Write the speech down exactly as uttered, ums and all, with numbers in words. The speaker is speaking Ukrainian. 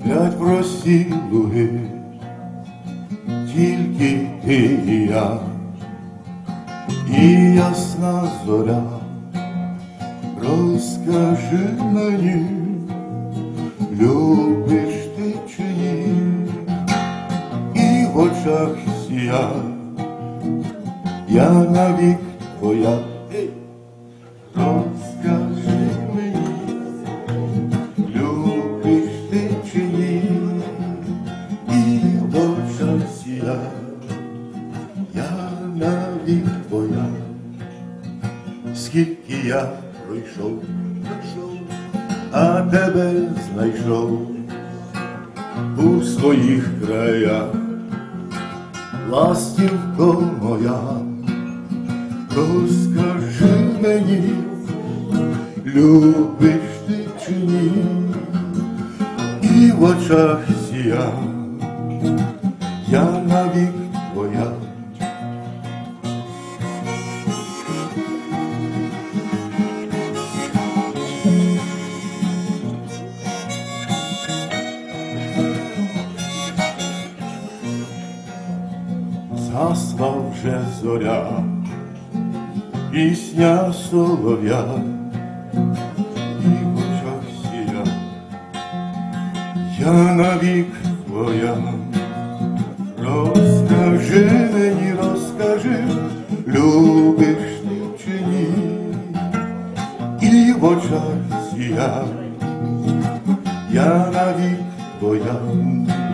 Глядь прості луги, тільки ти і я, і ясна зоря. Розкажи мені, любиш ти чи ні, і в очах сія, я навік твоя. Розкажи мені, любиш ти чи ні, і в очах сія, я навік твоя. Скільки я пройшов, а тебе знайшов у своїх краях, ластівко моя. Розкажи мені, любиш ти чи ні, і в очах сія, я навік твоя. Згасла вже зоря, пісня солов'я, і в очах сія, я навік твоя. Розкажи мені, розкажи, любиш ти чи ні, і в очах сія, я навік твоя.